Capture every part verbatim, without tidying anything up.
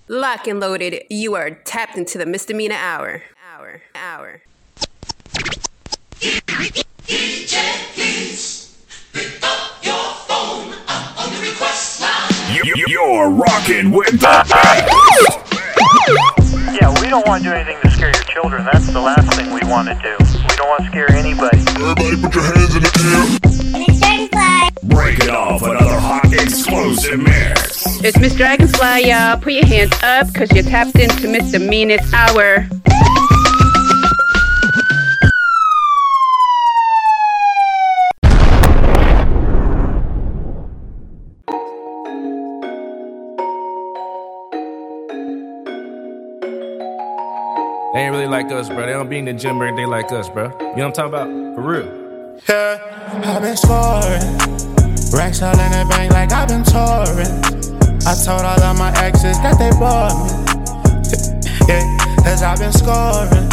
Lock and loaded, you are tapped into the Misdemeanor Hour. Hour, hour. D J Keys, pick up your phone, I'm on the request line. You, you're rocking with the Yeah, we don't want to do anything to scare your children. That's the last thing we want to do. We don't want to scare anybody. Everybody put your hands in the air. Break it off, another hot explosive mix. It's Miss Dragonfly, y'all. Put your hands up, because you're tapped into Misdemeanor Hour. They ain't really like us, bro. They don't be in the gym every day like us, bro. You know what I'm talking about? For real. Yeah, I've been scoring. Racks all in the bank like I've been touring. I told all of my exes that they bought me. Yeah, cause I've been scoring.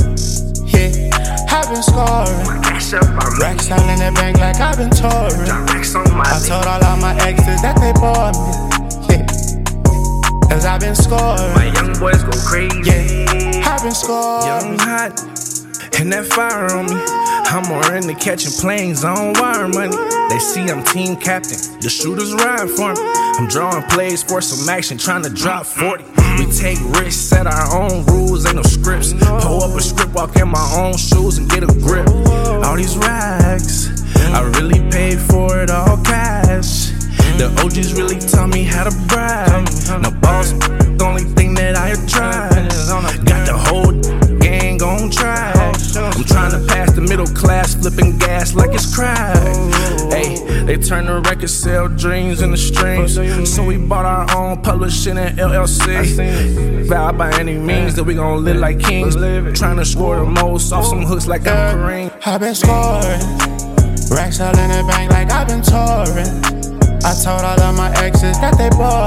Yeah, I've been scoring. Racks all in the bank like I've been touring. I told all of my exes that they bought me. Yeah, cause I've been scoring. My young boys go crazy. Yeah, I've been scoring. Young hot, and that fire on me. I'm more into catching planes on wire money. They see I'm team captain, the shooters ride for me. I'm drawing plays for some action, trying to drop forty. We take risks, set our own rules, ain't no scripts. Pull up a script, walk in my own shoes and get a grip. All these racks, I really paid for it all cash. The O Gs really taught me how to brag. No boss, the only thing that I have tried. Got the whole gang on track. I'm trying to pass the middle class, flipping gas like it's crack. Hey, they turn the record, sell dreams into streams. So we bought our own publishing and L L C. Vow by any means that we gon' live like kings. Trying to score the most off some hooks like I'm Kareem. I've been scoring. Racks all in the bank like I've been touring. I told all of my exes that they bought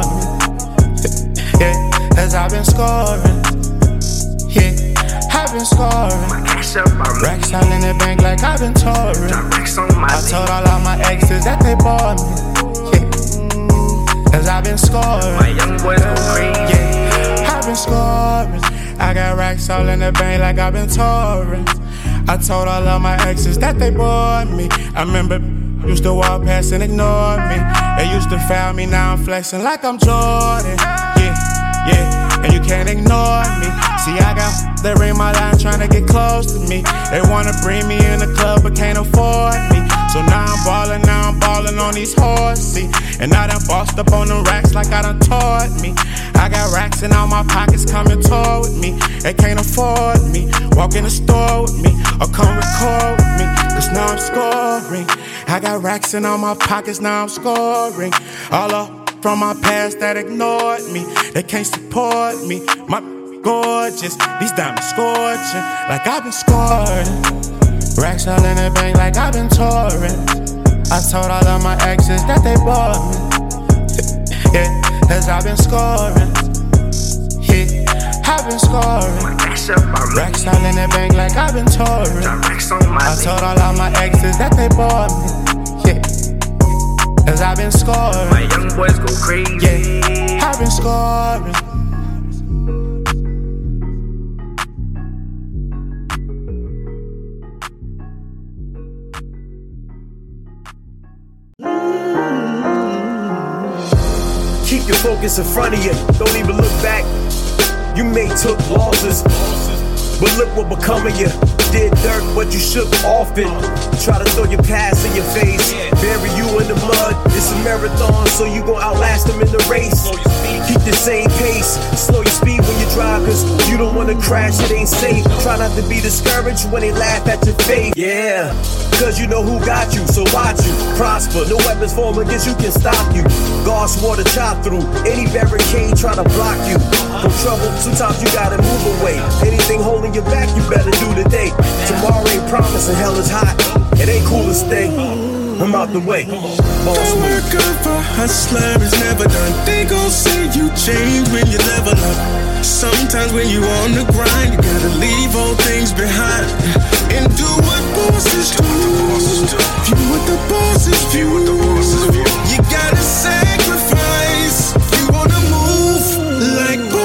me. Yeah, cause I've been scoring. Yeah, I've been scoring. Racks all in the bank like I've been touring. I told all of my exes that they bought me. Yeah, cause I've been scoring. My young boys go crazy. Yeah, I've been scoring. I got racks all in the bank like I've been touring. I told all of my exes that they bought me. I remember used to walk past and ignore me. They used to foul me, now I'm flexing like I'm Jordan. Yeah, yeah, and you can't ignore me. See, I got they ring my line trying to get close to me. They wanna bring me in the club but can't afford me. So now I'm ballin', now I'm ballin' on these horses. And I done bossed up on them racks like I done taught me. I got racks in all my pockets, come and tour with me. They can't afford me. Walk in the store with me or come record with me. Cause now I'm scoring. I got racks in all my pockets, now I'm scoring. All up from my past that ignored me. They can't support me. My gorgeous, these diamonds scorching like I've been scoring. Racks all in the bank like I've been touring. I told all of my exes that they bought me. Yeah, cause I've been scoring. Yeah, I've been scoring. Racks all in the bank like I've been touring. I told all of my exes that they bought me. Yeah, cause I've been scoring. My young boys go crazy. Yeah, I've been scoring. Keep your focus in front of you, don't even look back. You may took losses, but look what become of you. Did dirt, but you shook off it. Try to throw your past in your face, bury you in the mud. It's a marathon, so you gon' outlast them in the race. Keep the same pace, slow your speed when you drive, cause you don't wanna crash, it ain't safe. Try not to be discouraged when they laugh at your face. Yeah, cause you know who got you, so watch you prosper. No weapons form against you can stop you. God's water chop through any barricade try to block you from trouble. Sometimes you gotta move away. Anything holding you back, you better do today. Tomorrow ain't promising, hell is hot. It ain't cool to stay. I'm out the way. Boss the work of a hustler is never done. They gon' say you change when you level up. Sometimes when you on the grind, you gotta leave old things behind and do what bosses do. View what the bosses view. You gotta sacrifice. You wanna move like bosses.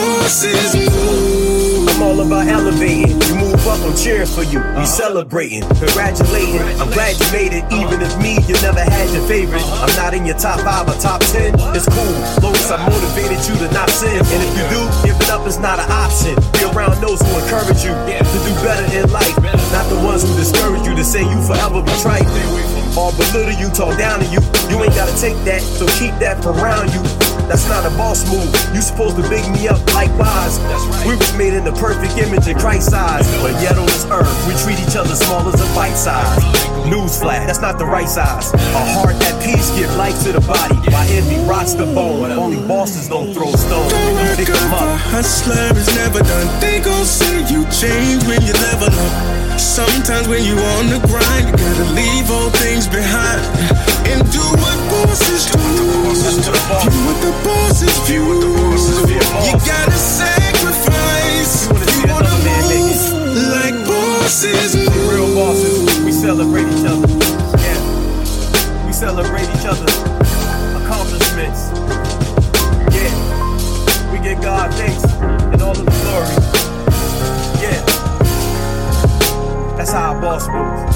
I'm all about elevating. You move up, I'm cheering for you. We celebrating, congratulating. I'm glad you made it. Even if me, you never had your favorite. I'm not in your top five or top ten. It's cool, long as I motivated you to not sin. And if you do, giving up is not an option. Be around those who encourage you to do better in life, not the ones who discourage you to say you forever be trite. Or belittle you, talk down to you. You ain't gotta take that, so keep that from around you. That's not a boss move. You supposed to big me up likewise. We was made in the perfect image of Christ's size, but yet on this earth we treat each other small as a bite size. Newsflash, that's not the right size. A heart at peace give life to the body. While envy rots the bone. Only bosses don't throw stones. Don't Pick work them up, a up. hustler is never done. They gon' see you change when you level up. Sometimes when you on the grind, you gotta leave all things behind and do what bosses do. View what the bosses view. You gotta sacrifice. You wanna move like bosses move. Real bosses, we celebrate each other. Yeah, we celebrate each other's accomplishments. Yeah, we give God thanks and all of the glory. Yeah, that's how a boss moves.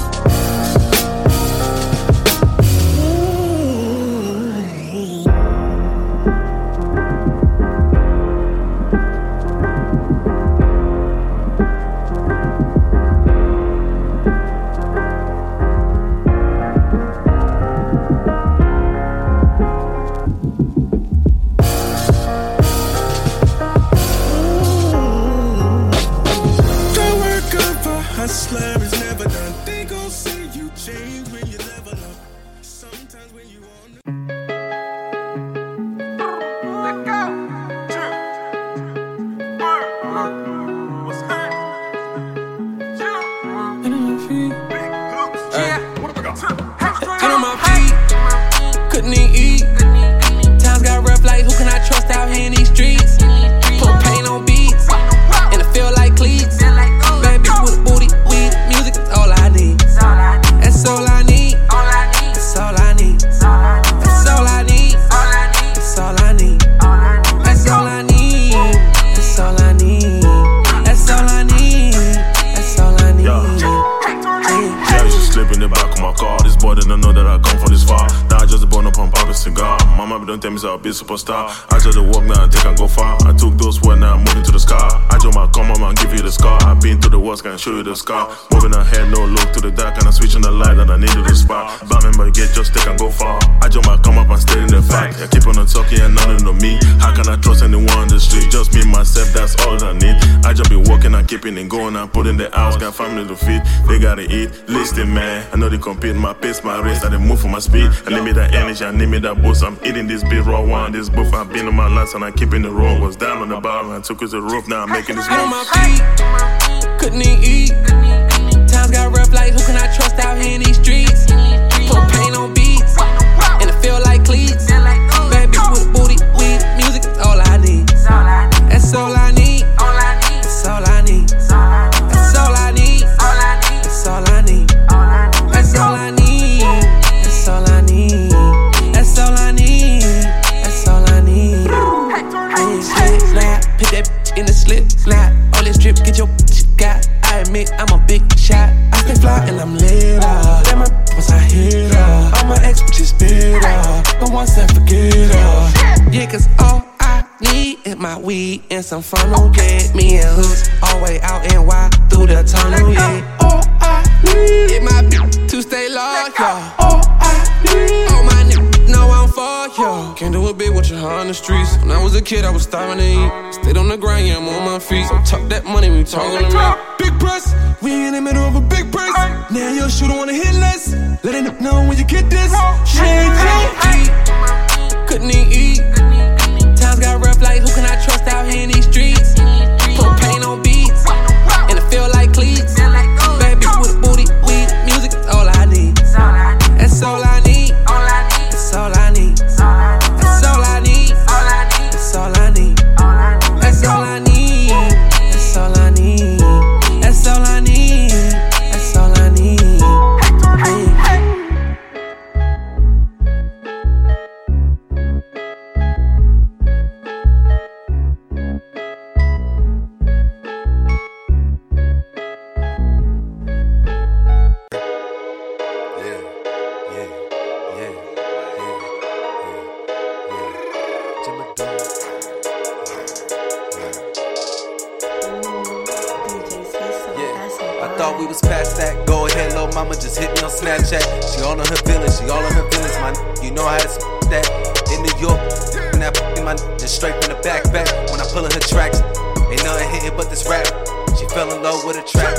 Hustler is never done. They gon' see you change when you level up. Sometimes when you on the let go. What's that? Get on my feet. Get on my feet. Couldn't even eat. Times got rough like who can I trust out here in these streets? Put pain on beats and it feel like cleats. Baby with a booty. Music is all I need. That's all I need. That's all I need. That's all I need. That's all I need. That's all I need. That's all I need. That's all I need. That's all I need. Yeah, I used to slip in the back of my car. This boy didn't know that I come from this far. Now I just burn up and pop a cigar. Mama don't tell me so I'll be a superstar. I just walk now and think I go far. I took those words now I'm moving to the sky. I just might come up and give you the scar. I've been through the worst, can show you the scar. Moving ahead, no look to the dark, and I'm switching the light that I needed to spark. But remember, get just take and go far. I just might come up and stay in the fact. I keep on talking and nothing to me. How can I trust anyone in the street? Just me, myself, that's all I need. I just be walking and keeping it going and putting the house, got family to feed. They gotta eat, listen, man. I know they compete, my pace, my race, I they move for my speed. I need me that energy, I need me that boost. I'm eating this big raw one, this buff. I've been on my last and I'm keeping the road. Was down on the bottom, I took it to the roof, now I'm making this move. On my feet, couldn't even eat. Times got rough like who can I trust out here in these streets? Put pain on beats and it feel like cleats. Baby with a booty, weed, music is all I need. That's all I need. That's all I need. That's all I need. That's all I need. That's all I need. That's all I need. That's all I need. That's all I need. Slap, put that bitch in the slip, slap. All this drip, get your bitch got. I admit I'm a big shot. I stay fly and I'm lit up. Damn, my was I hit her. All my ex bitches bitter. But once I forget her. Yeah, cause all I need is my weed and some fun. Don't get me and hooks all way out and wide through the tunnel. Yeah, all I need is my bitch to stay loyal. All I need, all my niggas know I'm for you. Can't do a bit with your heart on the streets. When I was a kid, I was starving to eat. Stayed on the grind, yeah, I'm on my feet. So talk that money, we talk on the rap. Big press, we in the middle of a big press. Now your shooter wanna hit less. Let it know when you get this. Shit, eat, couldn't even eat. Times got rough like who can I trust out here in these streets? Put pain on beats and it feel like cleats. Baby with a booty, weed, music is all I need. That's all I need. That's all I need. That's all I need. That's all I need. That's all I need. That's all I need. That's all I need. That's all I need. Hey, hey. thought we was past that. Go ahead, little mama, just hit me on Snapchat. She all on her feelings, she all on her feelings, my n- you know how to sp- that. In New York, and that f***ing my n- just straight from the back back. When I pull in her tracks, ain't nothing hitting but this rap. She fell in love with a trap.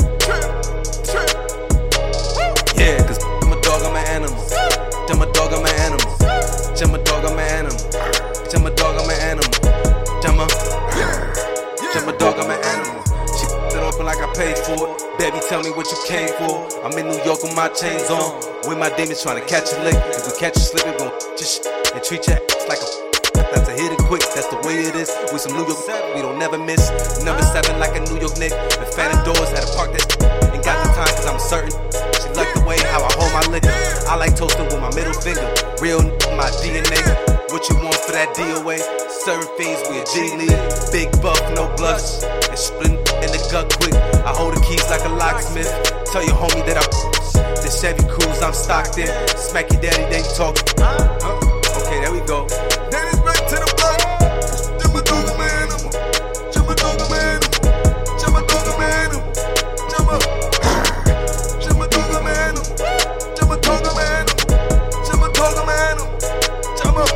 Yeah, cause I'm a dog, I'm an animal. I'm a dog, I'm an animal. I'm a dog, I'm an animal. I'm a dog, I'm an animal. I'm a, I'm a dog, I'm an animal. She f***ed it open like I paid for it. Baby, tell me what you came for. I'm in New York with my chains on. With my demons trying to catch a lick. If we catch you slipping, we'll f*** your shit and treat your ass like a f***. That's a hit it quick, that's the way it is. We some New York seven, we don't never miss. Number seven like a New York Knick. The Phantom Doors had to park that and got the time cause I'm certain. She like the way how I hold my liquor. I like toasting with my middle finger. Real n- my D N A. What you want for that D O A? Certain fiends, we a G League. Big buff, no blush. And split in the gut quick. I hold the keys like a locksmith. Tell your homie that I the Chevy Cruze I'm stocked in. Smack your daddy, then you talk. Huh? Okay, there we go. Then it's back to the block. Jumma dog a man, Jumma dog a man, Jumma dog a man, Jumma, Jumma dog a man, Jumma dog a man, Jumma dog a man, Jumma.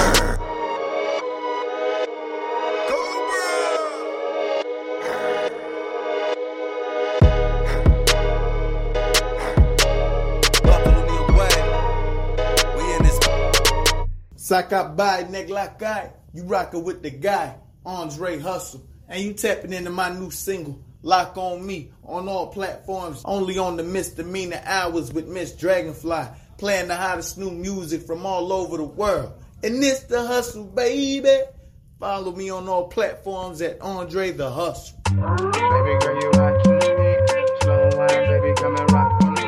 Sakabai, Neglakai, you rockin' with the guy, Andre Hustle, and you tapping into my new single, Lock On Me, on all platforms, only on the Misdemeanor Hours with Miss Dragonfly, playing the hottest new music from all over the world. And this the Hustle, baby. Follow me on all platforms at Andre the Hustle. Baby girl, you watching me. Slow wine, baby, come and rock on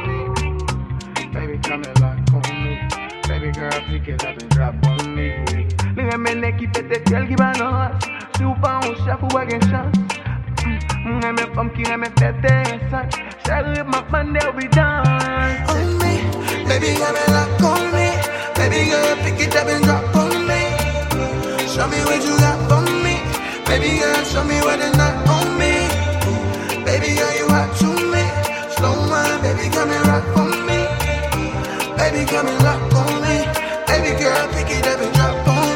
me. Baby, come and lock on me. Baby girl, pick it up and drop on me. Look at me, Neki, pete, tell give a noise. Super on chef who again chance. I'm a pumpkin, I'm a fete, son. Shall with my fun, they'll be done. On me, baby, come and lock on me. Baby girl, pick it up and drop on me. Show me what you got for me. Baby girl, show me what it's not on me. Baby girl, you hot to me. Slow wine, baby, come and rock for me. Baby, come and lock on me. Baby girl, pick it up and drop on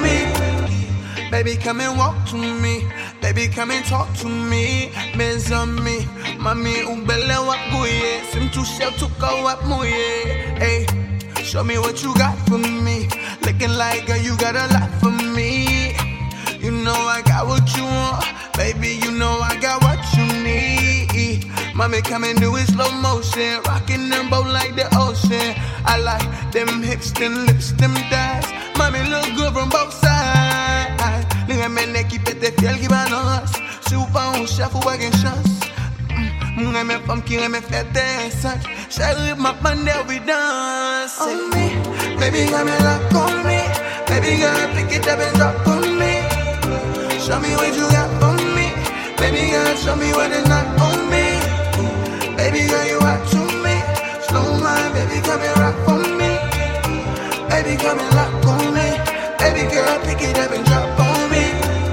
me. Baby, come and walk to me. Baby, come and talk to me. Benz on me. Mami, ubele wap guye. Sim tu shell to go up muye. Hey, show me what you got for me. Looking like girl, you got a lot for me. You know I got what you want. Baby, you know I got what you need. Mommy, come and do it slow motion. Rocking them both like the ocean. I like them hips, them lips, them thighs. Mommy look good from both sides. Look at me, Neki, pete, fiel, give a nos. Super on chef who again chance. I'm a pumpkin, I'm a fete, such. Shall with my fun, they'll be done. On me, baby, come and lock on me. Baby girl, pick it up and drop on me. Show me what you got for me. Baby girl, show me what is not on me. Baby girl, you hot to me. Slow wine, baby, come and rock for me. Baby, come and lock on me. Baby girl, pick it up and drop on me.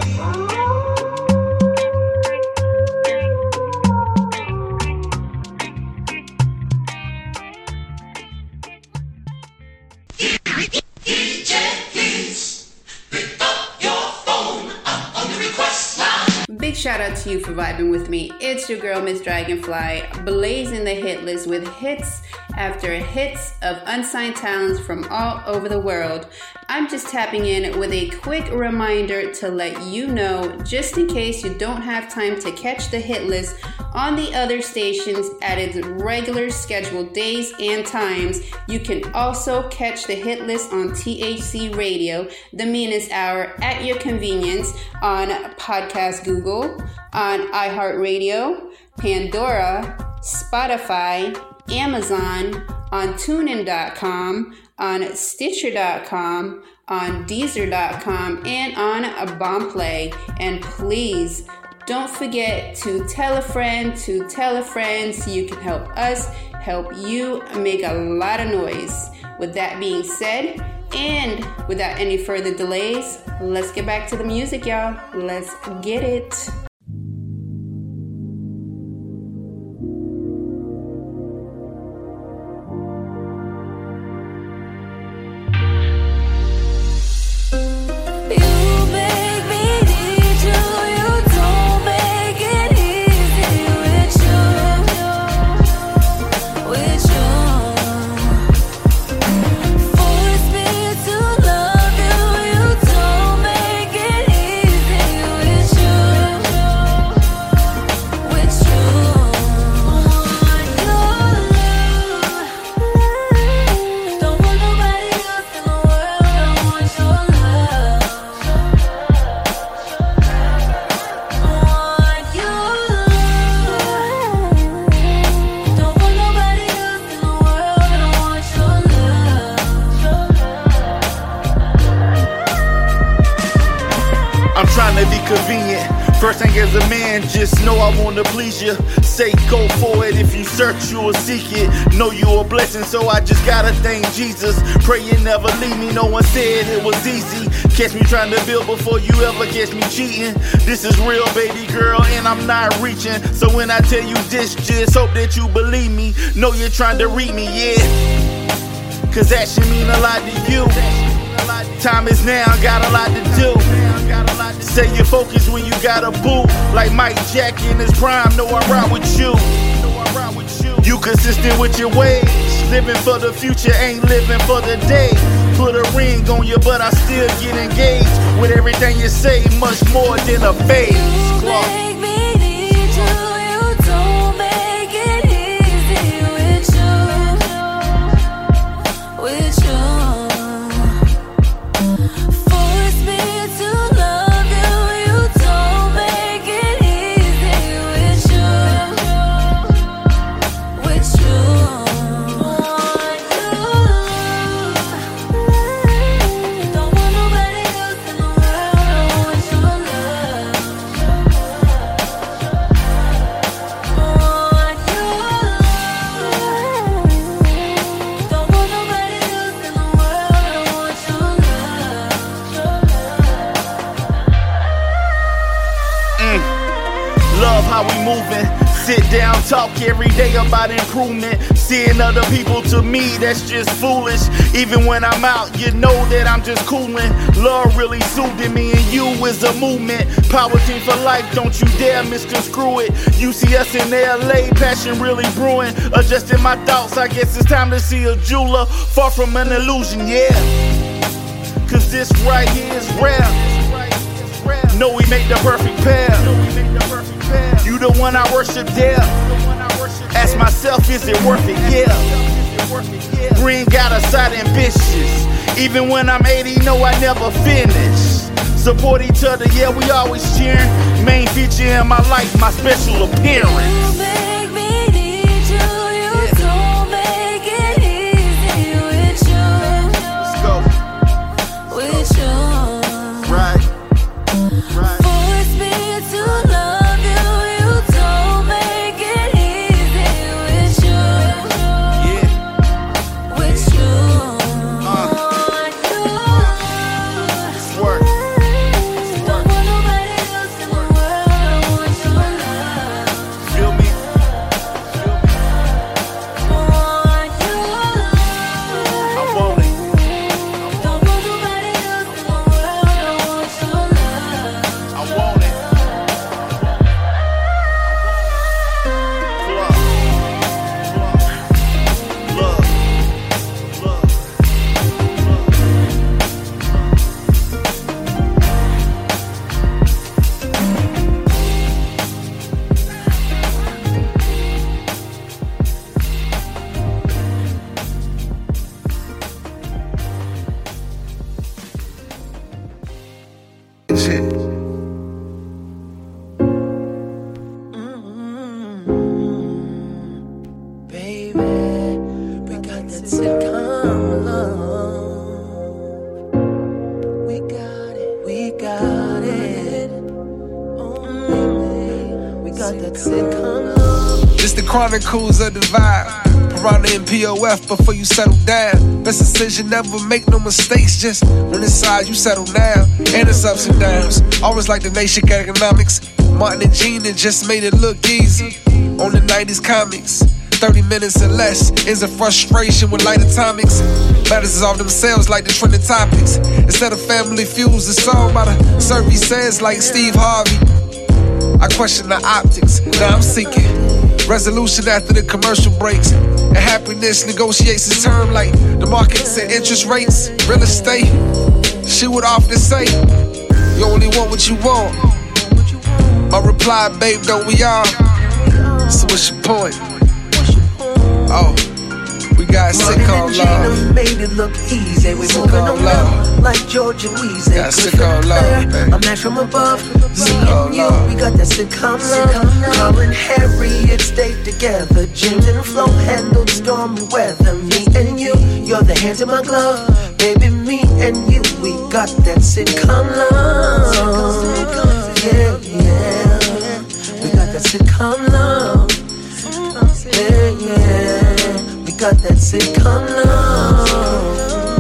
D J Keys, pick up your phone, I'm on the request line. Big shout out to you for vibing with me. It's your girl, Miss Dragonfly, blazing the hit list with hits after hits of unsigned talents from all over the world. I'm just tapping in with a quick reminder to let you know, just in case you don't have time to catch the hit list on the other stations at its regular scheduled days and times, you can also catch the hit list on T H C Radio, the meanest hour, at your convenience on Podcast Google, on iHeartRadio, Pandora, Spotify, Amazon, on TuneIn dot com, on Stitcher dot com, on Deezer dot com, and on Boomplay. And please don't forget to tell a friend to tell a friend so you can help us help you make a lot of noise. With that being said, and without any further delays, let's get back to the music, y'all. Let's get it. I'm trying to be convenient. First thing as a man, just know I wanna please you. Say go for it, if you search you will seek it. Know you a blessing, so I just gotta thank Jesus. Pray you never leave me, no one said it was easy. Catch me trying to build before you ever catch me cheating. This is real, baby girl, and I'm not reaching. So when I tell you this, just hope that you believe me. Know you're trying to read me, yeah. Cause that should mean a lot to you. Time is now, got a lot to do. Say you're focused when you got a boo. Like Mike Jack in his prime, know I ride with you. You consistent with your ways. Living for the future, ain't living for the day. Put a ring on you, but I still get engaged. With everything you say, much more than a phase. Clark. How we moving, sit down, talk every day about improvement. Seeing other people, to me, that's just foolish. Even when I'm out, you know that I'm just cooling. Love really soothing me, and you is a movement. Power team for life, don't you dare misconstrue it. You see us in L A, passion really brewing. Adjusting my thoughts, I guess it's time to see a jeweler. Far from an illusion, yeah. Cause this right here is rare. Know we make the perfect pair. You the one I worship, yeah. Ask myself, is it worth it? Yeah. Green got a side ambitious. Even when I'm eighty, no, I never finish. Support each other, yeah, we always cheering. Main feature in my life, my special appearance. Chronicles of the vibe. Piranha and P O F before you settle down. Best decision, never make no mistakes. Just when it's side, you settle down. And it's ups and downs. Always like the nation economics. Martin and Gina just made it look easy. On the nineties comics. thirty minutes or less is a frustration with light atomics. Matters is off themselves like the trending topics. Instead of family feuds, it's all about a survey says like Steve Harvey. I question the optics, now I'm seeking resolution after the commercial breaks. And happiness negotiates its term like the markets and interest rates. Real estate, she would often say, you only want what you want. My reply, babe, don't we all? So what's your point? Oh, we got sick on love. Made it look easy. We moving around like Georgia Weezy. Got sick on love, baby. I'm not from above. Me and you, we got that sitcom love. Carl and Harriet stayed together. James and Flo handled stormy weather. Me and you, you're the hands in my glove. Baby, me and you, we got that sitcom love. got that sitcom love.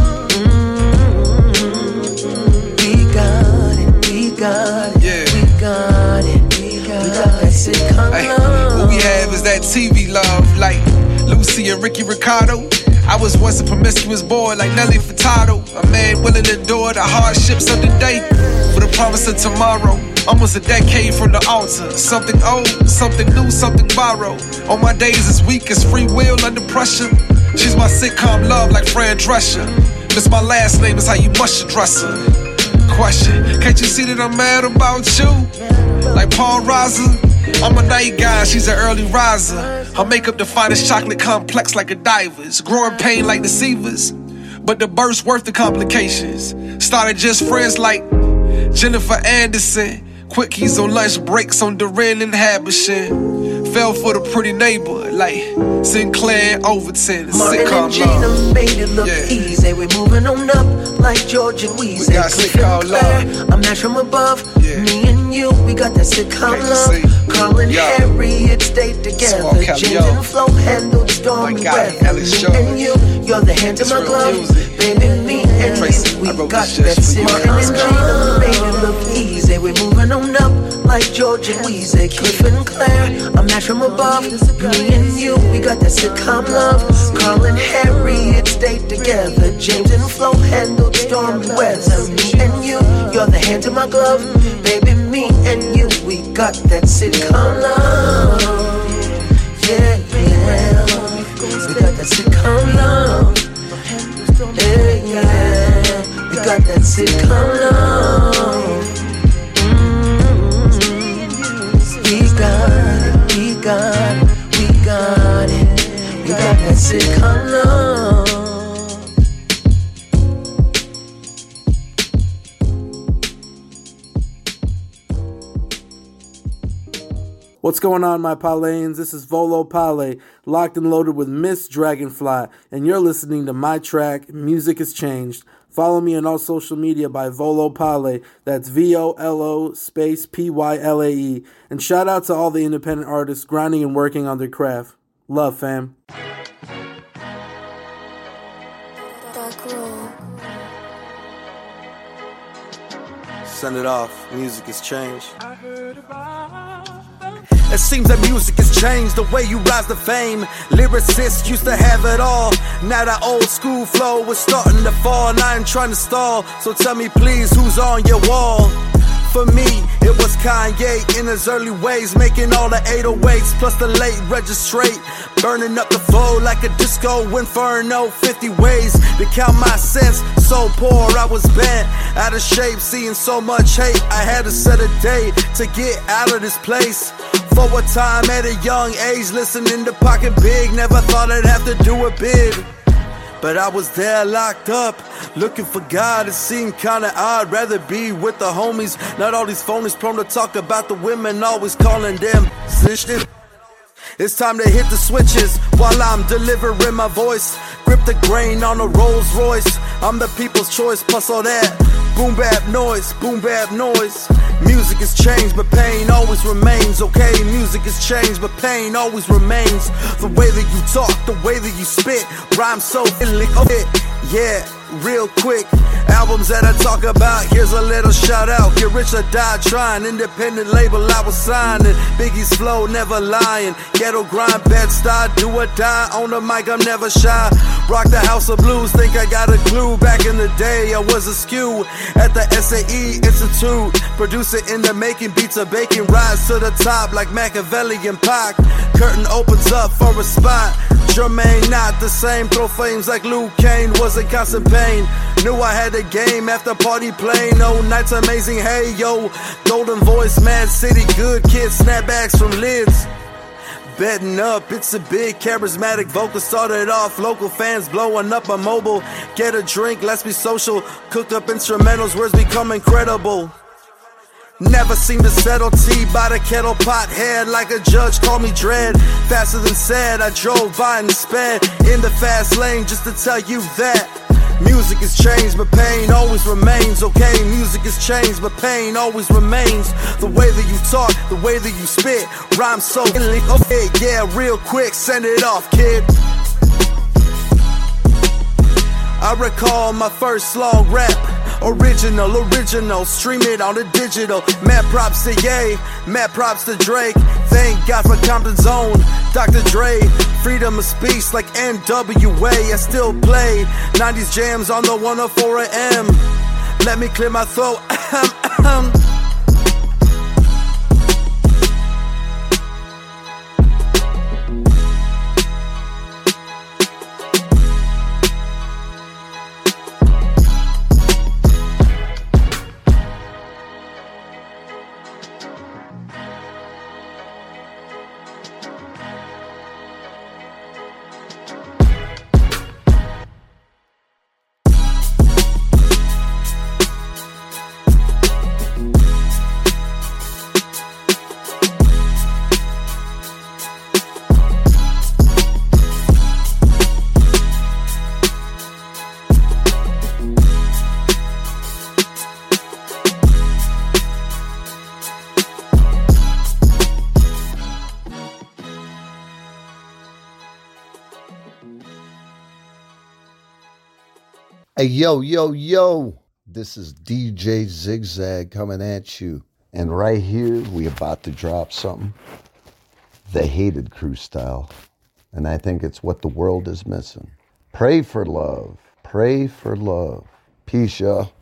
Mm-hmm. We got it, we got it, yeah. we got it, we got, we got that sitcom Ay, love. what we have is that T V love, like Lucy and Ricky Ricardo. I was once a promiscuous boy like Nelly Furtado. A man willing to endure the hardships of the day for the promise of tomorrow. Almost a decade from the altar. Something old, something new, something borrowed. On my days as weak as free will under pressure. She's my sitcom love like Fran Drescher. Miss my last name is how you must address her. Question, can't you see that I'm mad about you? Like Paul Reiser. I'm a night guy, she's an early riser. Her makeup the finest chocolate complex like a diver's. Growing pain like deceivers, but the birth's worth the complications. Started just friends like Jennifer Anderson. Quickies on lunch breaks on Duran and Habishin. Fell for the pretty neighbor like Sinclair and Overton. Martin and Gina made it look yeah. easy. We're moving on up like George and Weezy. We got sitcom love. A match from above. Yeah. Me and you, we got that sitcom love. Carl and Yo. Harriet stayed together. James and Flo handled stormy weather. Me and you, you're the hand to my glove. Music. Baby, me and Tracy, you, we got that sitcom. Martin and Gina made it look easy. We're moving on up like George and Weezy. Cliff and Claire, a match from above. Me and you, we got that sitcom love. Carl and Harriet stayed together. James and Flo handled stormy weather. Me and you, you're the hand to my glove. Baby, me and you, we got that sitcom love. Yeah, yeah. We got that sitcom love. Yeah, yeah. We got that sitcom love. We got it, we got it, we got it. We got that sitcom love. What's going on, my Palanes? This is Volo Pale, locked and loaded with Miss Dragonfly, and you're listening to my track, Music Has Changed. Follow me on all social media by Volo Pale, that's V O L O space P Y L A E, and shout out to all the independent artists grinding and working on their craft. Love, fam. Send it off, music has changed. I heard about It seems that music has changed the way you rise to fame. Lyricists used to have it all. Now that old school flow was starting to fall, and I ain't trying to stall. So tell me please, who's on your wall? For me, it was Kanye in his early ways, making all the eight oh eights plus the late registrate, burning up the flow like a disco inferno. Fifty ways to count my cents, so poor I was bent, out of shape, seeing so much hate. I had to set a day to get out of this place. For a time at a young age, listening to Pocket Big, never thought I'd have to do a bid. But I was there locked up, looking for God. It seemed kinda odd, rather be with the homies. Not all these phonies prone to talk about the women, always calling them snitches. It's time to hit the switches while I'm delivering my voice. Grip the grain on a Rolls Royce. I'm the people's choice, plus all that boom bap noise, boom bap noise. Music has changed, but pain always remains. Okay, music has changed, but pain always remains. The way that you talk, the way that you spit, rhyme so illic. Yeah, real quick. Albums that I talk about, here's a little shout out. Get rich or die trying, independent label I was signing. Biggie's flow, never lying. Ghetto grind, Bed-Stuy, do or die. On the mic, I'm never shy. Rock the House of Blues, think I got a clue. Back in the day, I was a skew at the S A E Institute. Producer in the making, beats are baking. Rise to the top like Machiavelli and Pac. Curtain opens up for a spot. Jermaine not the same, throw flames like Luke Kane. Was in constant pain, knew I had the game after party playing. Oh, nights amazing, hey yo. Golden voice, Mad City, good kids, snapbacks from lids. Betting up, it's a big charismatic vocal. Started off local fans blowing up a mobile. Get a drink, let's be social. Cook up instrumentals, words become incredible. Never seem to settle, tea by the kettle pot, head like a judge, call me dread. Faster than said, I drove by and sped in the fast lane just to tell you that music has changed, but pain always remains. Okay, music has changed, but pain always remains. The way that you talk, the way that you spit, rhyme so illic. Okay, yeah, real quick, send it off, kid. I recall my first long rap. Original, original, stream it on the digital. Mad props to Ye, mad props to Drake. Thank God for Compton Zone, Doctor Dre. Freedom of speech like N W A. I still play nineties jams on the one oh four A M. Let me clear my throat. Hey, yo, yo, yo, this is D J Zigzag coming at you. And right here, we about to drop something. The Hated Crew style. And I think it's what the world is missing. Pray for love. Pray for love. Peace, y'all.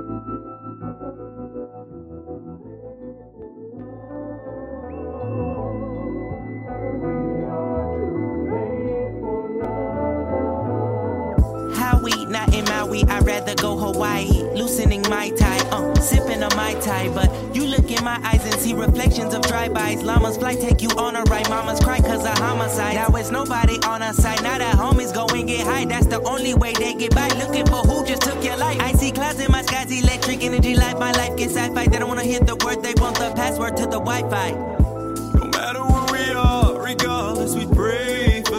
I'd rather go Hawaii, loosening my tie, uh, sipping on my tie. But you look in my eyes and see reflections of drive-bys. Llamas fly, take you on a ride. Mamas cry cause of homicide. Now it's nobody on our side. Now that homies go and get high. That's the only way they get by. Looking for who just took your life. I see clouds in my skies, electric energy, life. My life gets sci-fi. They don't wanna hear the word, they want the password to the Wi-Fi. No matter where we are, regardless, we pray for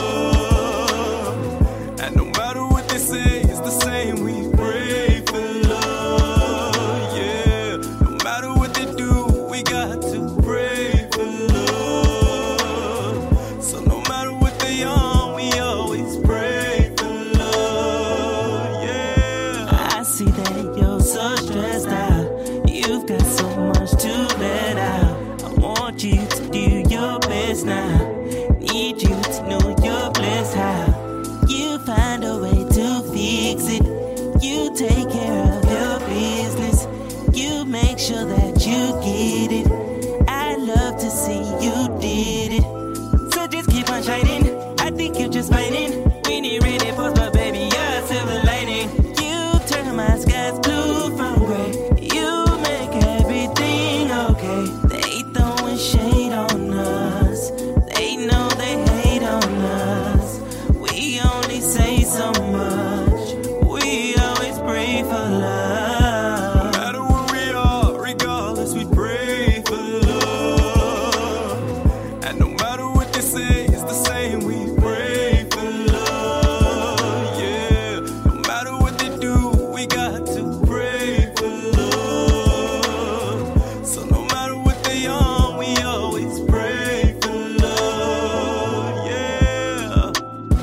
love. And no matter what they say, it's the same, we pray for love, yeah. No matter what they do, we got to pray for love. So no matter what they are, we always pray for love, yeah. I see that you're so stressed out. You've got so much to let out. I want you to do your best now. Need you to know your bliss, how you find a way to fix it. You take care of your business. You make sure that you get it. I love to see you did it. So just keep on shining. I think you're just fighting. We need rainy post, but baby, you're a silver lining. You turn my skies blue from gray. You make everything okay. They throwing shade on us. They know they hate on us. We only say so much. We always pray for love. No matter where we are, regardless, we pray for love. And no matter what they say, it's the same, we pray for love, yeah. No matter what they do, we got to pray for love. So no matter what they are, we always pray for love, yeah.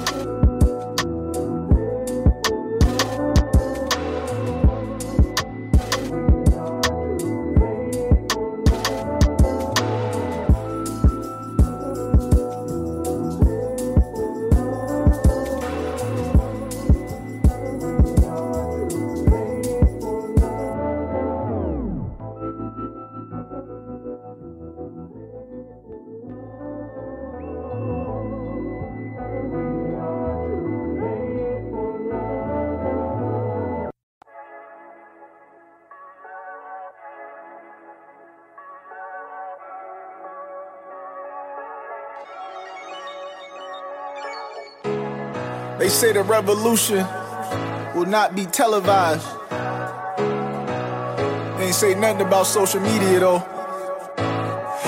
They say the revolution will not be televised. They ain't say nothing about social media though.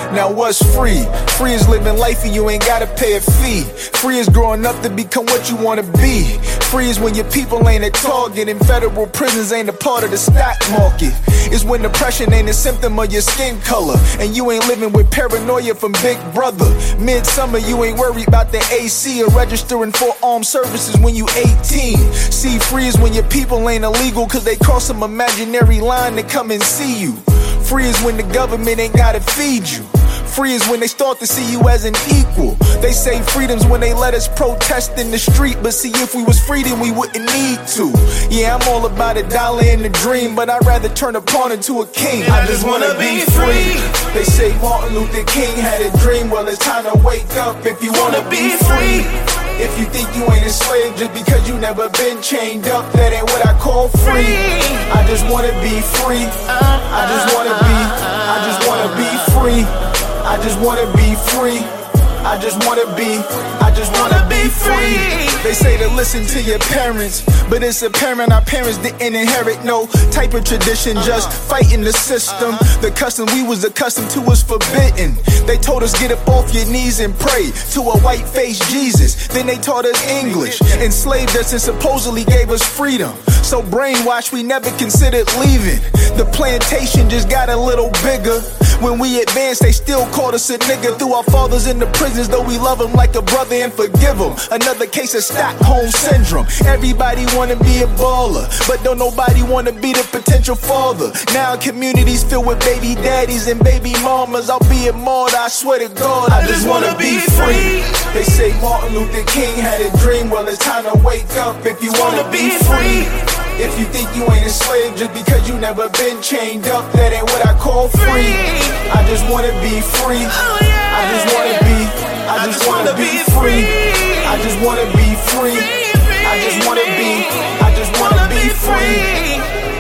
Now what's free? Free is living life and you ain't gotta pay a fee. Free is growing up to become what you wanna be. Free is when your people ain't a target and federal prisons ain't a part of the stock market. It's when depression ain't a symptom of your skin color and you ain't living with paranoia from Big Brother. Midsummer, you ain't worried about the A C or registering for armed services when you eighteen. See, free is when your people ain't illegal cause they cross some imaginary line to come and see you. Free is when the government ain't gotta feed you. Free is when they start to see you as an equal. They say freedom's when they let us protest in the street, but see, if we was free then we wouldn't need to. Yeah, I'm all about a dollar and a dream, but I'd rather turn a pawn into a king. I just wanna be free. They say Martin Luther King had a dream, well it's time to wake up if you wanna be free. If you think you ain't a slave just because you never been chained up, that ain't what I call free. I just wanna be free. I just wanna be, I just wanna be free. I just wanna be free. I just wanna be, I just wanna be free. They say to listen to your parents, but it's apparent our parents didn't inherit no type of tradition, just fighting the system. The custom we was accustomed to was forbidden. They told us get up off your knees and pray to a white-faced Jesus. Then they taught us English, enslaved us and supposedly gave us freedom. So brainwashed we never considered leaving. The plantation just got a little bigger. When we advanced, they still called us a nigga. Threw our fathers in the prisons, though we love them like a brother and forgive them. Another case of Stockholm Syndrome. Everybody wanna be a baller, but don't nobody wanna be the potential father. Now communities filled with baby daddies and baby mamas. I'll be a martyr, I swear to God, I just wanna be free. They say Martin Luther King had a dream, well it's time to wake up if you wanna be free. If you think you ain't a slave just because you never been chained up, that ain't what I call free. I just wanna be free. I just wanna be, I just wanna be free. I just wanna be free. I just wanna be, I just wanna be free.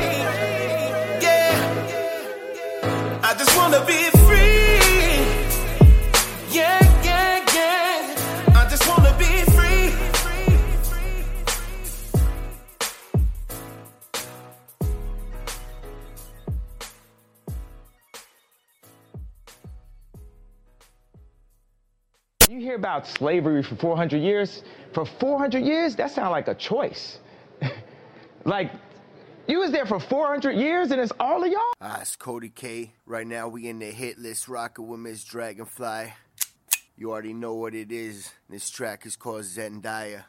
Yeah, I just wanna be free. Yeah, yeah, yeah. I just wanna be free. You hear about slavery for four hundred years? For four hundred years, that sounds like a choice. Like, you was there for four hundred years and it's all of y'all? Ah, it's Cody K. Right now we in the hit list, rocking with Miss Dragonfly. You already know what it is. This track is called Zendaya.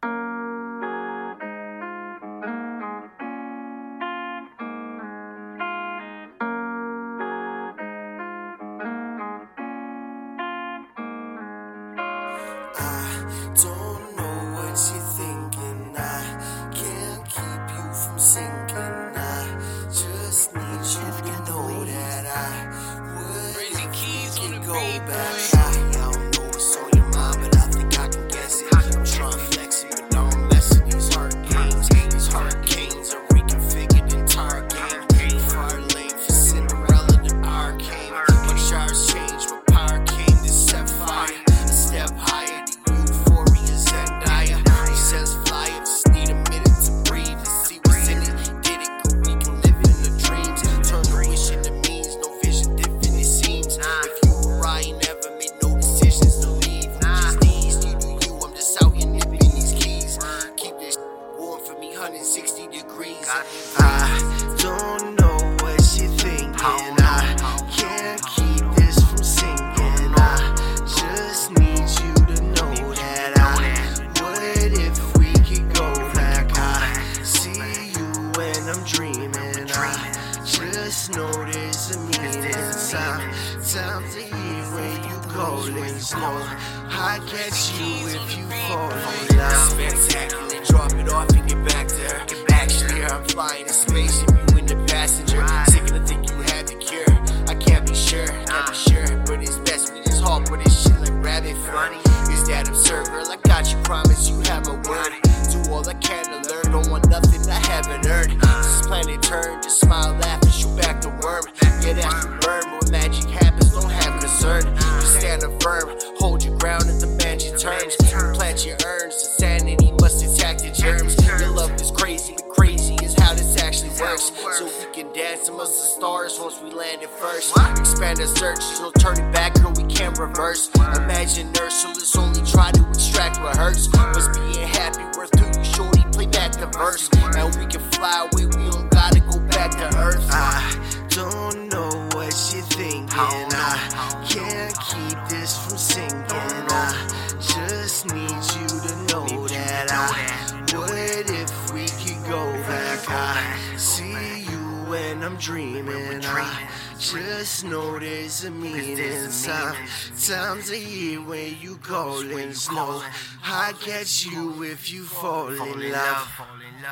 course we landed first. Expand our search, there's no turning back, girl, we can't reverse. Imagine nurse, so let's only try to extract what hurts. Must being happy worth to you, shorty, play back the verse. And we can fly away, we don't gotta go back to earth. I don't know what you're thinking, I can't keep this from sinking. I just need you to know that I would if we could go back. I see you when I'm dreaming, I just know there's a meaning. Sometimes a year when you callin' snow, I catch you if you fall in love.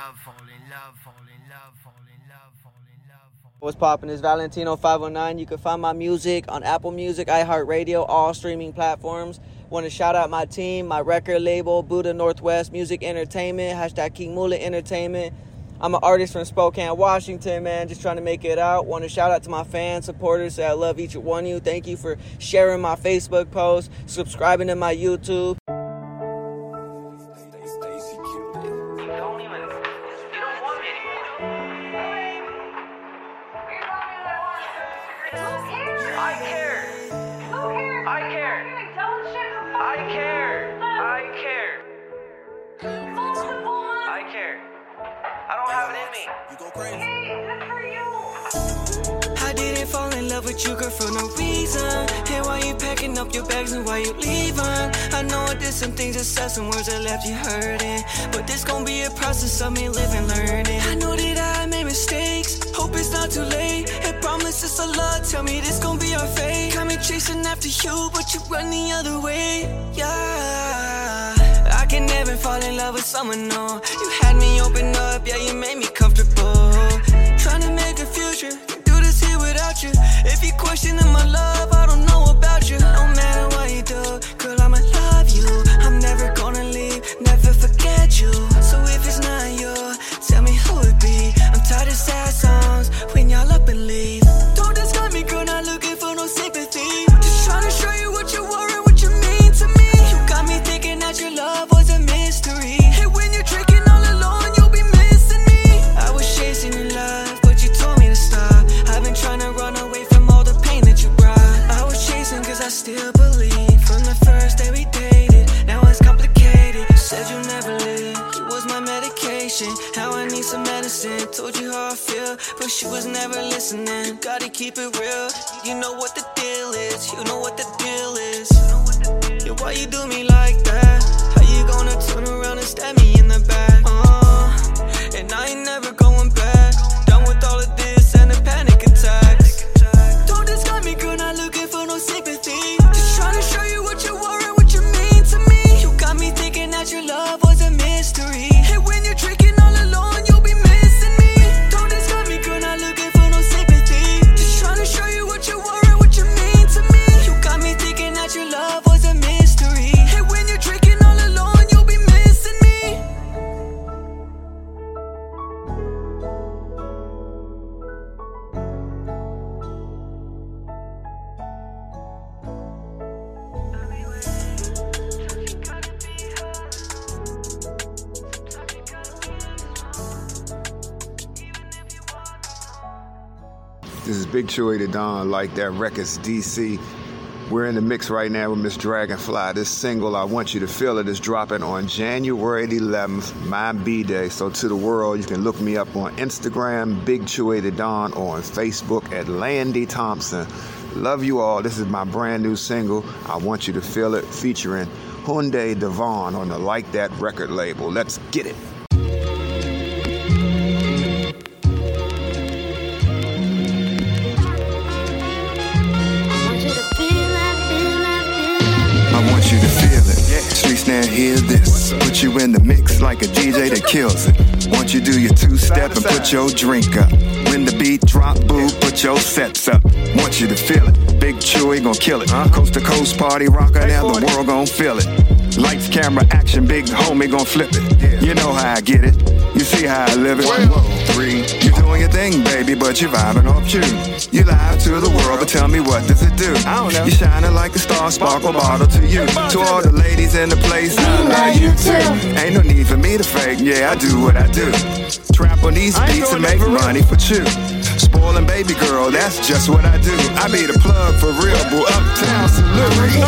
What's poppin'? It's Valentino five oh nine. You can find my music on Apple Music, iHeartRadio, all streaming platforms. Want to shout out my team, my record label, Buddha Northwest Music Entertainment, hashtag King Mullet Entertainment. I'm an artist from Spokane, Washington, man, just trying to make it out. Want to shout out to my fans, supporters, say I love each one of you. Thank you for sharing my Facebook posts, subscribing to my YouTube. I didn't fall in love with you, girl, for no reason. And why you packing up your bags and why you leaving? I know I did some things that said some words that left you hurting, but this gon' be a process of me living, learning. I know that I made mistakes, hope it's not too late. And promise it's a lot, tell me this gon' be our fate. Got me chasing after you, but you run the other way, yeah. I can never fall in love with someone, no. You had me open up, yeah, you made me comfortable. Trying to make a future, can't do this here without you. If you questioning my love, I don't know about you. No matter what you do, girl, I'ma love you. I'm never gonna leave, never forget you. So if it's not you, tell me who it be. I'm tired of sad songs when y'all up and leave. Don't discard me, girl, not looking for no sympathy. Just trying to show you what you are and what you mean to me. You got me thinking that your love was a mystery. And when you're drinking all alone, you'll be missing me. I was chasing your love, but you told me to stop. I've been trying to run away from all the pain that you brought. I was chasing cause I still believe. From the first day we dated, now it's complicated. You said you never leave, you was my medication. Now I need some medicine, told you how I feel, but she was never listening. Gotta keep it real, you know what the deal is. You know what the deal is. Yeah, why you do me like that? How you gonna turn around and stab me in the back? Uh, and I ain't never going back. Done with all of this and the panic attacks. Don't discard me, girl, not looking for no sympathy. Just trying to show you what you are and what you mean to me. You got me thinking that your love was a mystery. And when you're drinking all alone, you'll be missing me. Don't discard me, girl, not looking for no sympathy. Just trying to show you what you are and what you mean to me. You got me thinking that your love was a mystery. And when you're drinking all alone, you'll be missing me. This is Big Chewy the Don, like that records D C. We're in the mix right now with Miss Dragonfly. This single, I Want You to Feel It, is dropping on January the eleventh, my B-Day. So to the world, you can look me up on Instagram, Big Chewy the Don, or on Facebook at Landy Thompson. Love you all. This is my brand new single, I Want You to Feel It, featuring Hyundai Devon on the Like That record label. Let's get it. I want you to feel it. Streets now hear this. Put you in the mix like a D J that kills it. Want you do your two-step and put your drink up. When the beat drop, boo, put your sets up. Want you to feel it. Big Chewy gon' kill it. Coast to coast party rocker, now the world gon' feel it. Lights, camera, action, big homie gon' flip it. You know how I get it. You see how I live it. One, three. You doing your thing, baby, but you vibing off tune. You live to the world, but tell me what does it do? I don't know. You shining like a star, sparkle bottle to you. To all the ladies in the place, I love you too. Ain't no need for me to fake, yeah, I do what I do. Trap on these beats and make money for you. Spoil Spoiling baby girl, that's just what I do. I made a plug for real, boo. Uptown salute.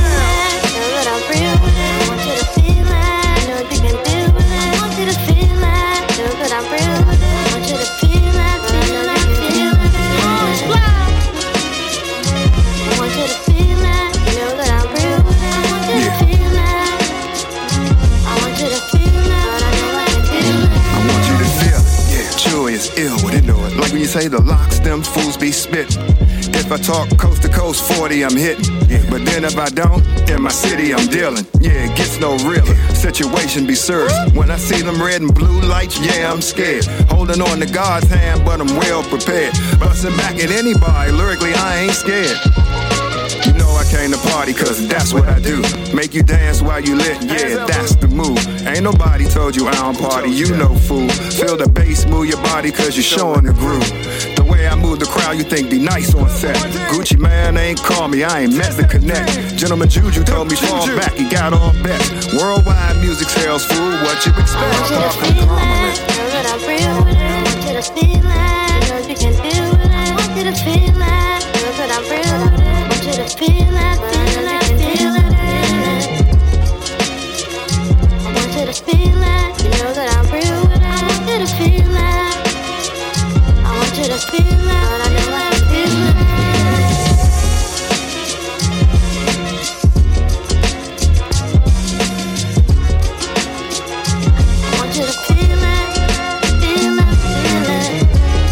Ill with it, know it. Like when you say the locks, them fools be spittin'. If I talk coast to coast forty, I'm hitting. Yeah. But then if I don't, in my city, I'm dealing. Yeah, it gets no realer. Situation be serious. When I see them red and blue lights, yeah, I'm scared. Holding on to God's hand, but I'm well prepared. Busting back at anybody, lyrically, I ain't scared. You know I came to party cause that's what I do. Make you dance while you lit, yeah, that's the move. Ain't nobody told you I don't party, you know fool. Feel the bass, move your body cause you're showing the groove. The way I move the crowd, you think be nice on set. Gucci man ain't call me, I ain't met the connect. Gentleman Juju told me fall back, he got all bets. Worldwide music sales, fool, what you expect? I want you to feel it, know that I'm real with it. I want you to feel it, know you can deal with it. I want you to feel it, know that I'm real with it. I want you to feel it, feel it, feel it. I want you to feel it, you know that I'm real with it. I want you to feel it. I want you to feel it, but I know I can feel it. I want you to feel it, feel it, feel it.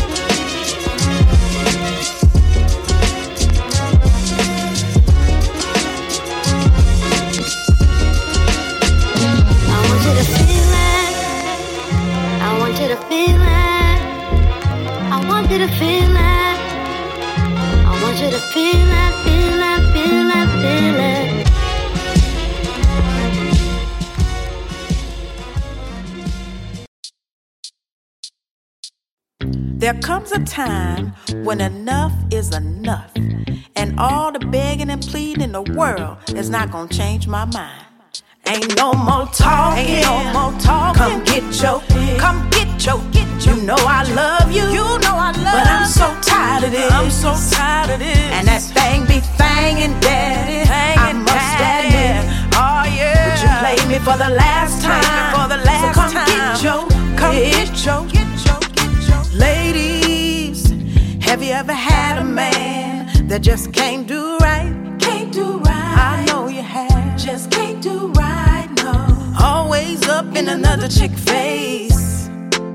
I want you to feel it. I want you to feel it. I want you to feel it. I want you to feel it, feel it, feel it, feel it. There comes a time when enough is enough, and all the begging and pleading in the world is not gonna change my mind. Ain't no more talking, ain't no more talking. Come get your, come get your, get your. You know I love you, you know I love. But I'm so tired of this, I'm so tired of this. And that thing be thangin', daddy, I must admit. Oh yeah, but you played me for the last time, for the last so come time. Get your, come get your, get your, get your. Ladies, have you ever had a man that just can't do right? Can't do right. I know you have, just can't do right. No, always up in another chick face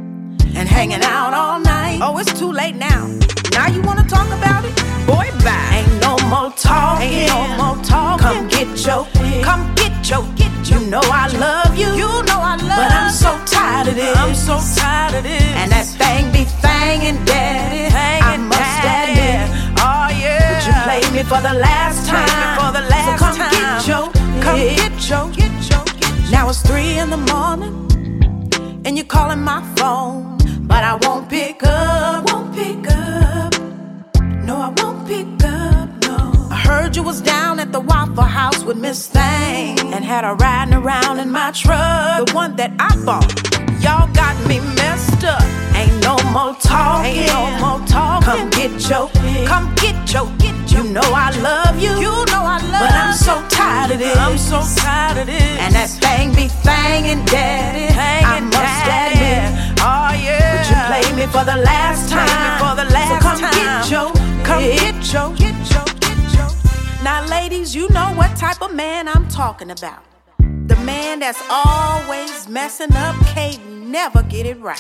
and hanging out all night. Oh, it's too late now. Now you wanna talk about it? Boy, bye. Ain't no more talking, ain't no more talking. Come get your, come get your, get your. You know I love you, you know I love. But I'm so tired of this, I'm so tired of this. And that thing be thangin', daddy, I must admit. Oh yeah, but you played me for the last time, for the last so come time. Get your, come get, get your, get your, get your. Now it's three in the morning, and you're calling my phone, but I won't pick up, won't pick up. No, I won't pick up, no. I heard you was down at the Waffle House with Miss Thang and had her riding around in my truck, the one that I bought. Y'all got me messed up. Ain't no more talking, ain't no more talking. Come get your, come get your, get your. You know I love you, you know I love. But I'm so tired of this, I'm so tired of this. And that thing be thangin', daddy, I must admit. Oh yeah, but you played me for the last time, for the last so come time. Get your, come get your, get your, get your. Now ladies, you know what type of man I'm talking about. The man that's always messing up, can't never get it right.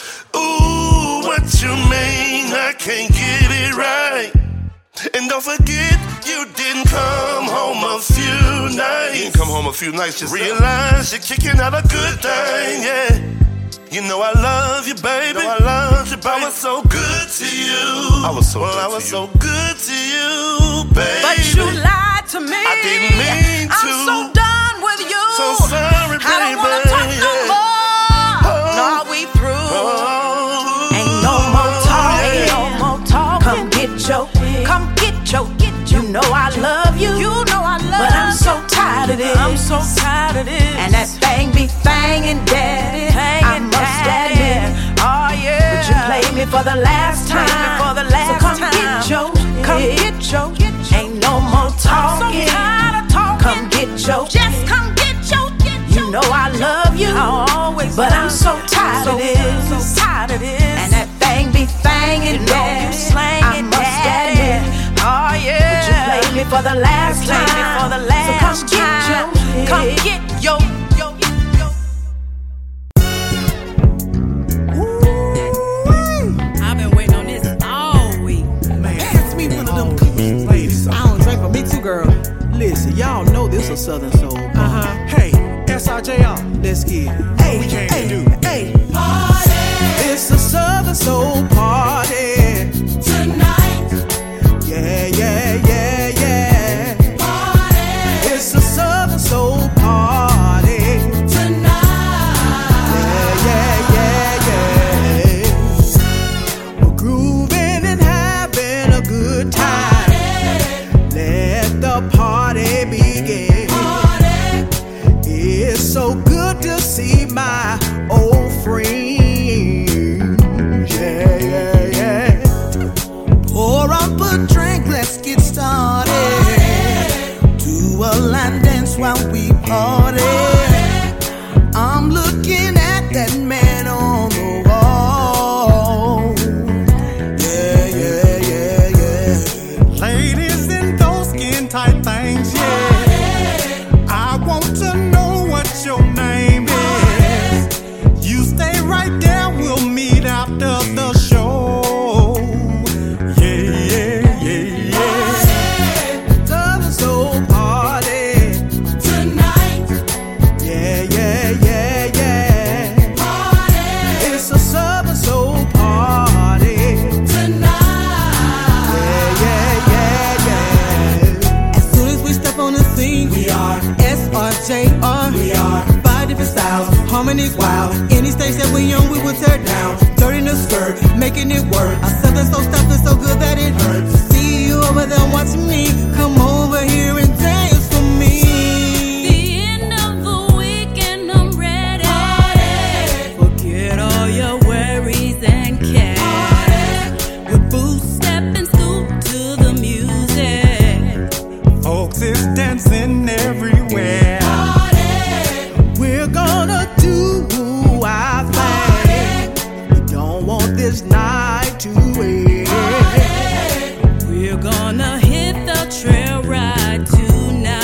Ooh, what you mean I can't get it right? And don't forget, you didn't come home a few nights. You didn't come home a few nights, just realize you're kicking out a good thing, yeah. You know I love you, baby. You know I love you, baby. I was so good to you. I was so well, good I was to so good to you, baby. But you lied to me. I didn't mean to. I'm so done with you. So sorry, baby. I don't wanna talk no more. Oh. No, we through. Oh. Ain't no more talking. Ain't no more talking. Come get your, come get your, get your. You know I love you. You know I love. But I'm so tired of this. I'm so tired of this. And that thing be thangin', daddy. I must admit. Oh yeah. But you played me for the last time. For the last so come your, ain't no more talking. Come get your, just come get your. You know I love you, but I'm so tired of this. So tired of this. And that thing be fanging, you know you slang it, daddy. Oh yeah. Would you play me for the last time? Play me for the last so come time. Get your, come get your. I've been waiting on this all week. Man, pass me one of them cookies, ladies. I don't drink, but me too, girl. Listen, y'all know this a Southern soul. Uh huh. Hey, S I J R, let's get it. Hey, we came hey, to do. Hey, party. It's a Southern soul party tonight. Yeah, yeah, yeah, yeah. Party. It's a Southern soul party tonight. Yeah, yeah, yeah, yeah. We're grooving and having a good time. Party. Let the party begin. Party. It's so good to see my old friend. Yeah, yeah, yeah. Pour up a drink, let's get started. Do a line dance while we party. I'm looking at that man on the wall. Yeah, yeah, yeah, yeah. Ladies in those skin tight things, yeah. I want to know what your name is. You stay right there, we'll meet after the show. Yeah, yeah, yeah, yeah. Southern soul party tonight. Yeah, yeah, yeah, yeah. Party. It's a Southern soul party tonight. Yeah, yeah, yeah, yeah. As soon as we step on the scene, we are S R J R. We are five different styles, harmonies wild. Any stage that we on, we will tear down. Dirty in the skirt, making it work. Our Southern soul stuff is so good that it hurts. See you over there watching me. Come over here and dance for me. The end of the weekend, I'm ready. Party. Forget all your worries and cares. With boots stepping stoop to the music. Folks is dancing everywhere. Party. We're gonna do our thing. We don't want this night to end. We're gonna hit the trail ride tonight.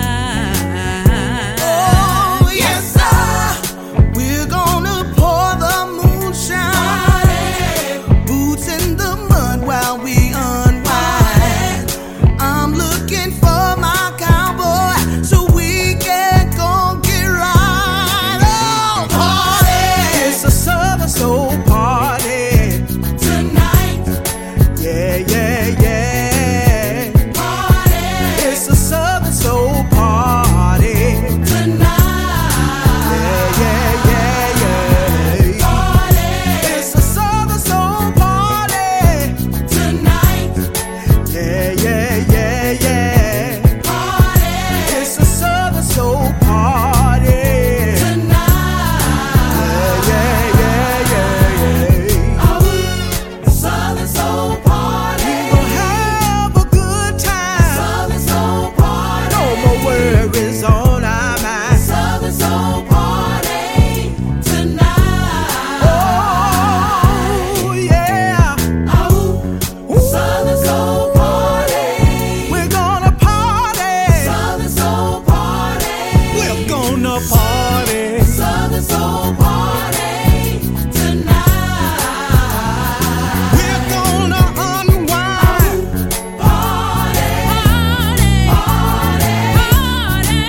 Oh, yes, sir. We're gonna pour the moonshine. Boots in the mud while we unwind. I'm looking for my cowboy so we can go get right. Oh, party. It's a Southern soul party tonight. Yeah, yeah, yeah. Party. It's a Southern soul party tonight. Yeah, yeah, yeah, yeah. Party. It's a Southern soul party tonight. Yeah, yeah, yeah, yeah. Party. It's a Southern soul party tonight. Yeah, yeah, yeah, yeah, yeah. Southern soul party. We gon' have a good time. Southern soul party. No more worries on our mind. Southern soul party tonight. Oh yeah. Oh, Southern soul party. We're gonna party. Southern soul party. We're gonna party. Southern soul party tonight. We're gonna unwind. Party. Party. Party.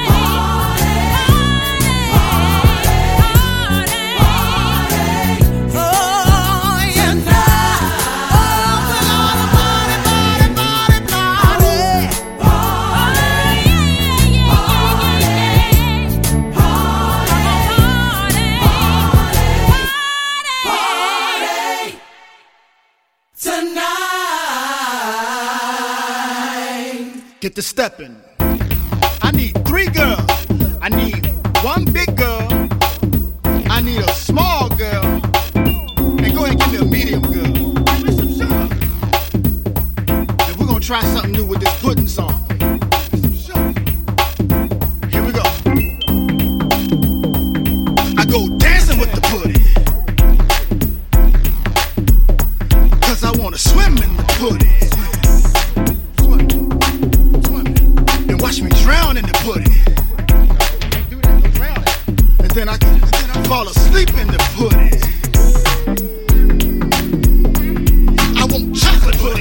Party. Oh, yeah. Oh, we're gonna party, party, party, party. Party tonight. Get to stepping. I need three girls. I need one big girl. I need a small girl. And go ahead and give me a medium girl. Give me some sugar. And we're gonna try something new with this pudding song. Here we go. I go dancing with the pudding, cause I wanna swim in the pudding. Swimming, swimming. And watch me drown in the pudding. And then I, and then I fall asleep in the pudding. I want chocolate pudding.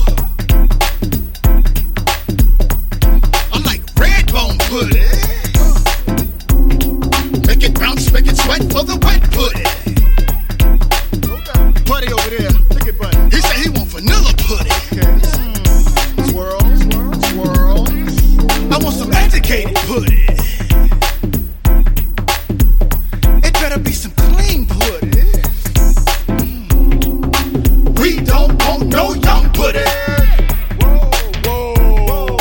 I like red bone pudding. Make it bounce, make it sweat for the wet pudding. Buddy over there, look at Buddy. He said he want vanilla pudding. Okay. Mm. Swirl, swirl, swirl. I want some educated pudding. It better be some clean pudding. Mm. We don't want no young pudding. Whoa, whoa, whoa.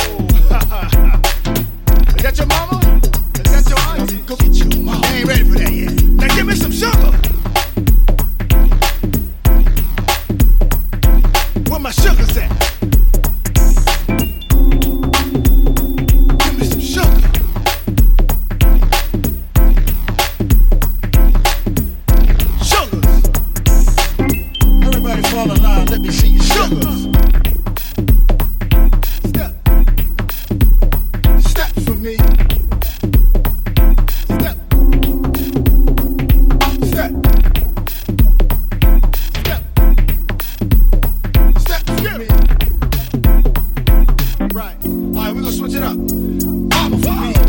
Is that your mama? Is that your auntie? Go get your mama. They ain't ready for that yet. Now give me some sugar. Where my sugar's at? Give me some sugar. Sugars. Everybody fall in line. Let me see your sugars. Step. Step for me. Step. Step. Step. Step for me. Right. All right, we're gonna switch it up. Mama for me.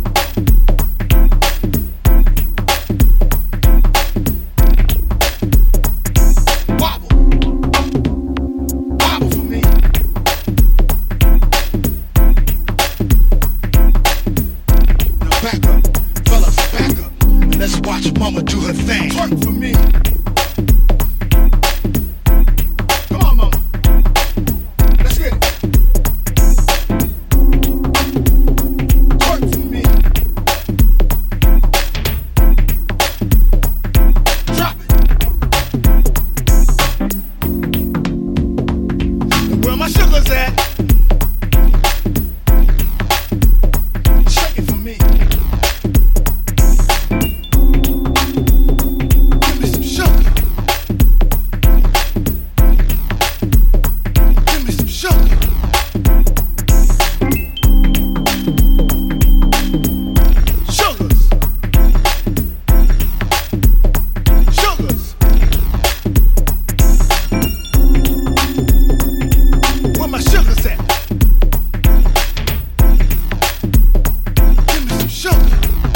Wobble. Wobble for me. Now back up, fellas, back up. And let's watch mama do her thing. Twerk for me. Come on, mama. Let's get it. Twerk for me. Drop it. And where my sugars at? Shake it for me. Give me some sugar. Give me some sugar. Sugars. Sugars. Where my sugars at? Give me some sugar.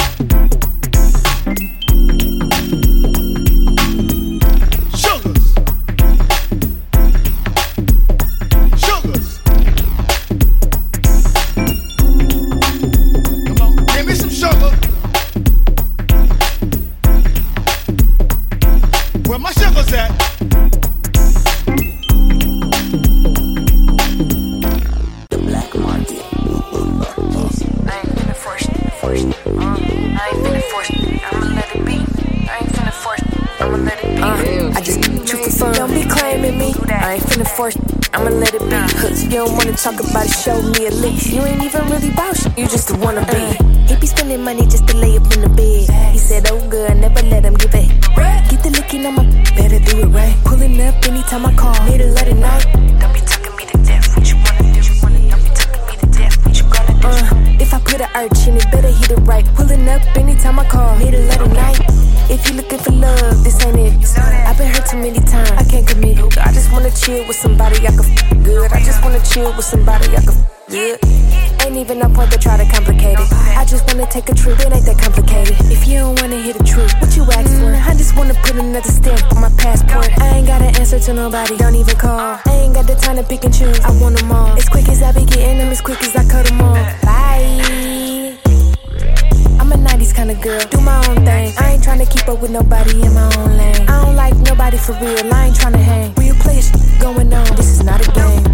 Sugars. Sugars. Come on, give me some sugar. Where my sugars at? The black market. I ain't finna force it, force it. Uh, I ain't finna force it. I'ma let it be. I ain't finna force it. I'ma let it be. Uh, I just keep you for fun. Don't be claiming me. I ain't finna force it. I'ma let it be. Cause you don't wanna talk about it, show me at least. You ain't even really bout shit. You just a wannabe. He be spending money just to lay up in the bed. He said, oh good, never let him give it. Get the licking on my better do it right. Pulling up anytime I call. Middle of the night. Don't be talking me to death. What you wanna do? Don't be talking me to death. What you gonna do? Uh, if I put an arch in it, better hit it right. Pulling up anytime I call. Middle of the night. If you looking for love, this ain't it. I've been hurt too many times. I can't commit. I just wanna chill with somebody I can f good. I just wanna chill with somebody I can f good. Ain't even no point to try to complicate it. I just wanna take a trip, it ain't that complicated. If you don't wanna hear the truth, what you ask for? I just wanna put another stamp on my passport. I ain't got an answer to nobody, don't even call. I ain't got the time to pick and choose, I want them all. As quick as I be getting them, as quick as I cut them off. Bye. I'm a nineties kind of girl, do my own thing. I ain't tryna keep up with nobody in my own lane. I don't like nobody for real, I ain't tryna hang. Real play shit going on, this is not a game.